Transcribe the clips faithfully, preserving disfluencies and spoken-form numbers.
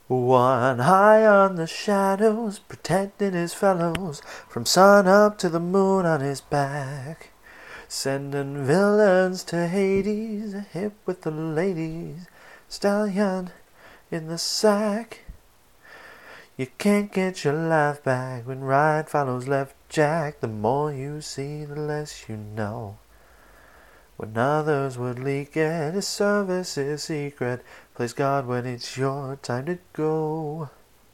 One high on the shadows, protecting his fellows from sun up to the moon on his back. Sending villains to Hades, hip with the ladies, stallion in the sack. You can't get your life back when right follows left, Jack. The more you see, the less you know. When others would leak it, his service is secret. Place God when it's your time to go.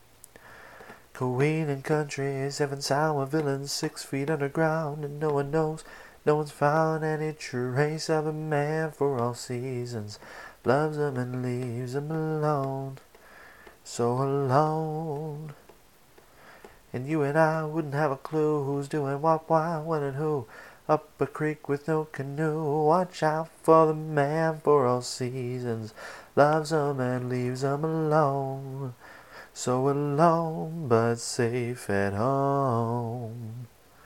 Queen and country, seven sour villains, six feet underground, and no one knows, no one's found any trace of a man for all seasons. Loves them and leaves them alone, so alone. And you and I wouldn't have a clue who's doing what, why, when, and who. Up a creek with no canoe, watch out for the man for all seasons. Loves them and leaves them alone, so alone but safe at home.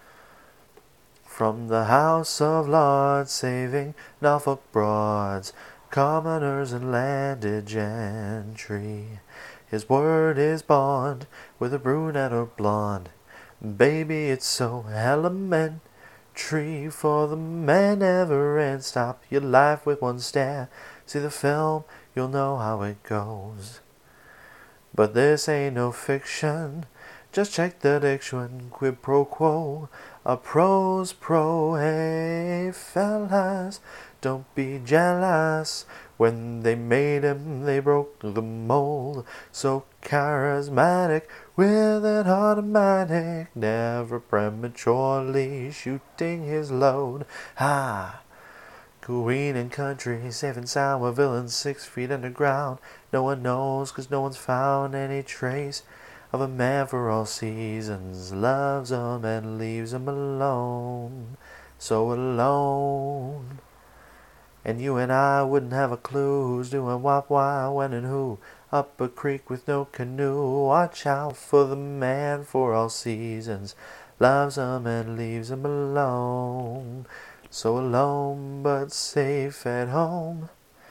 From the House of Lords, saving Norfolk broads, commoners and landed gentry. His word is bond, whether brunette or blonde. Baby, it's so elementary. For the man never ends. Stop your life with one stare. See the film, you'll know how it goes. But this ain't no fiction. Just check the diction. Quid pro quo, a pro's pro. Hey fellas, don't be jealous. When they made him, they broke the mold. So charismatic with an automatic, never prematurely shooting his load. Ha! Queen and country, seven sour villains, six feet underground. No one knows, 'cause no one's found any trace of a man for all seasons. Loves 'em and leaves 'em alone, so alone. And you and I wouldn't have a clue who's doing what, why, when, and who. Up a creek with no canoe, watch out for the man for all seasons. Loves 'em and leaves 'em alone, so alone but safe at home.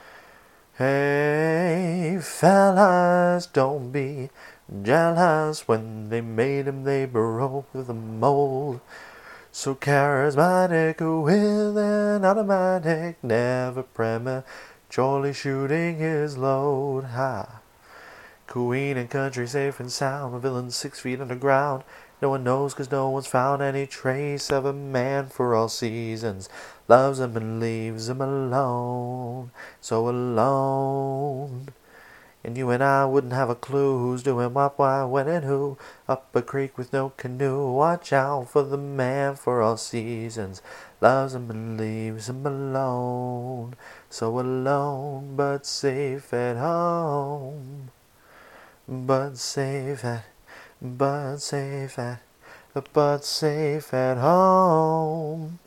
Hey fellas, don't be jealous. When they made him, they broke the mold. So charismatic with an automatic, never prematurely shooting his load. Ha! Queen and country, safe and sound, a villain six feet underground. No one knows, 'cause no one's found any trace of a man for all seasons. Loves him and leaves him alone, so alone. And you and I wouldn't have a clue who's doing what, why, when, and who. Up a creek with no canoe, watch out for the man for all seasons. Loves him and leaves him alone, so alone but safe at home. But safe at, but safe at, but safe at home.